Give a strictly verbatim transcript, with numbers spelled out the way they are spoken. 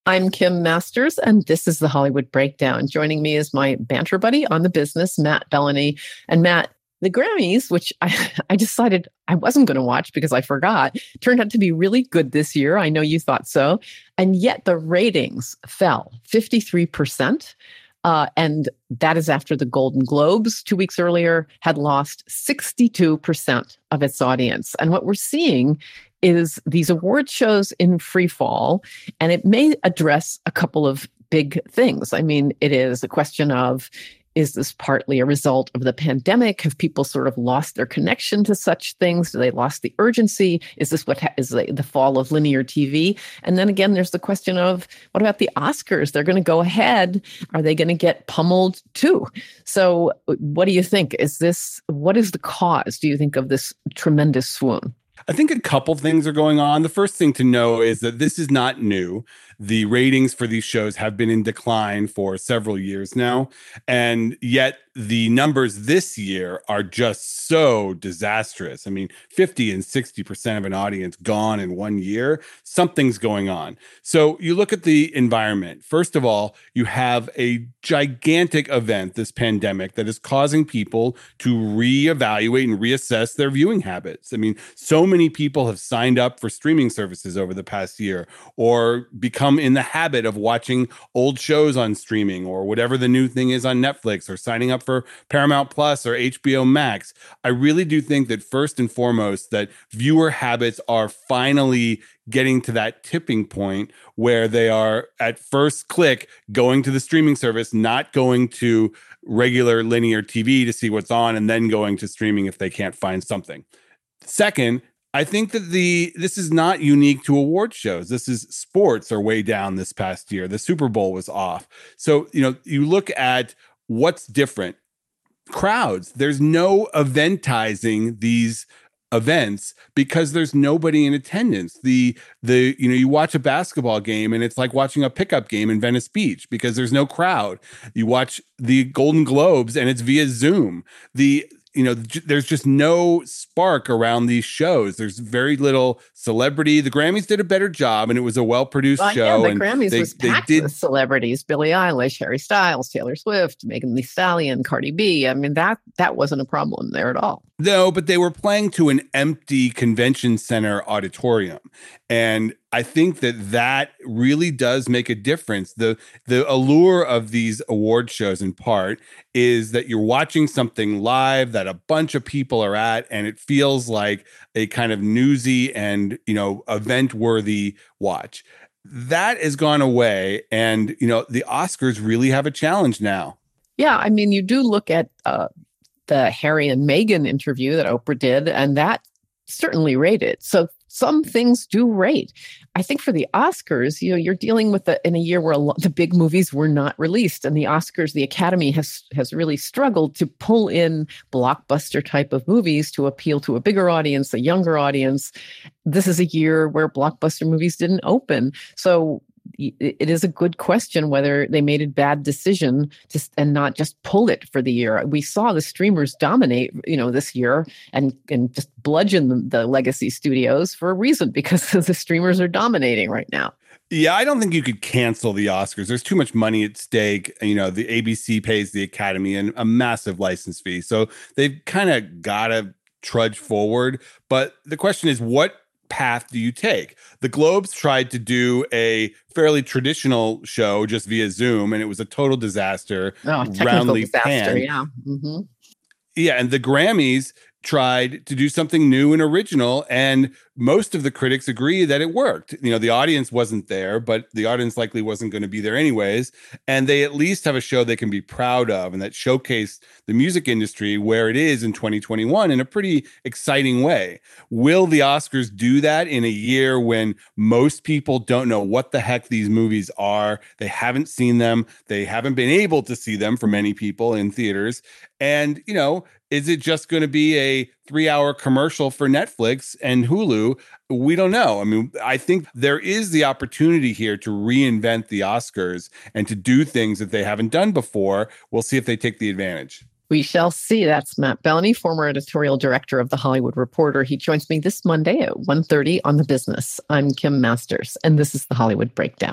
I'm Kim Masters, and this is the Hollywood Breakdown. Joining me is my banter buddy on the business, Matt Bellany. And Matt, the Grammys, which I, I decided I wasn't going to watch because I forgot, turned out to be really good this year. I know you thought so. And yet the ratings fell fifty-three percent. Uh, and that is after the Golden Globes two weeks earlier had lost sixty-two percent of its audience. And what we're seeing is these award shows in free fall, and it may address a couple of big things. I mean, it is a question of, is this partly a result of the pandemic? Have people sort of lost their connection to such things? Do they lost the urgency? Is this what ha- is the, the fall of linear T V? And then again, there's the question of, what about the Oscars? They're going to go ahead. Are they going to get pummeled too? So what do you think? Is this, what is the cause, do you think, of this tremendous swoon? I think a couple things are going on. The first thing to know is that this is not new. The ratings for these shows have been in decline for several years now. And yet the numbers this year are just so disastrous. I mean, fifty and sixty percent of an audience gone in one year. Something's going on. So you look at the environment. First of all, you have a gigantic event, this pandemic, that is causing people to reevaluate and reassess their viewing habits. I mean, so many people have signed up for streaming services over the past year, or become in the habit of watching old shows on streaming, or whatever the new thing is on Netflix, or signing up for Paramount Plus or H B O Max. I really do think that first and foremost, that viewer habits are finally getting to that tipping point where they are at first click going to the streaming service, not going to regular linear T V to see what's on, and then going to streaming if they can't find something. Second, I think that the this is not unique to award shows. This is sports are way down this past year. The Super Bowl was off. So, you know, you look at what's different. Crowds. There's no eventizing these events because there's nobody in attendance. The the you know, you watch a basketball game and it's like watching a pickup game in Venice Beach because there's no crowd. You watch the Golden Globes and it's via Zoom. The You know, there's just no spark around these shows. There's very little celebrity. The Grammys did a better job, and it was a well-produced well, show. Yeah, the and Grammys they, was they packed did... with celebrities: Billie Eilish, Harry Styles, Taylor Swift, Megan Thee Stallion, Cardi B. I mean, that that wasn't a problem there at all. No, but they were playing to an empty convention center auditorium. And I think that that really does make a difference. The the allure of these award shows, in part, is that you're watching something live that a bunch of people are at, and it feels like a kind of newsy and, you know, event-worthy watch. That has gone away, and, you know, the Oscars really have a challenge now. Yeah, I mean, you do look at uh, the Harry and Meghan interview that Oprah did, and that certainly rated. So some things do rate. I think for the Oscars, you know, you're dealing with the, in a year where a lot, the big movies were not released, and the Oscars, the Academy has has really struggled to pull in blockbuster type of movies to appeal to a bigger audience, a younger audience. This is a year where blockbuster movies didn't open, so it is a good question whether they made a bad decision to, and not just pull it for the year. We saw the streamers dominate, you know, this year and, and just bludgeon the, the legacy studios for a reason, because the streamers are dominating right now. Yeah, I don't think you could cancel the Oscars. There's too much money at stake. You know, the A B C pays the Academy and a massive license fee. So they've kind of got to trudge forward. But the question is, what path do you take? The Globes tried to do a fairly traditional show just via Zoom, and it was a total disaster. Oh, roundly disaster, panned. yeah. Mm-hmm. Yeah, and the Grammys tried to do something new and original, and most of the critics agree that it worked. You know, the audience wasn't there, but the audience likely wasn't going to be there anyways, and they at least have a show they can be proud of and that showcased the music industry where it is in twenty twenty-one in a pretty exciting way. Will the Oscars do that in a year when most people don't know what the heck these movies are? They haven't seen them. They haven't been able to see them for many people in theaters. And, you know, is it just going to be a three-hour commercial for Netflix and Hulu? We don't know. I mean, I think there is the opportunity here to reinvent the Oscars and to do things that they haven't done before. We'll see if they take the advantage. We shall see. That's Matt Bellany, former editorial director of The Hollywood Reporter. He joins me this Monday at one thirty on The Business. I'm Kim Masters, and this is The Hollywood Breakdown.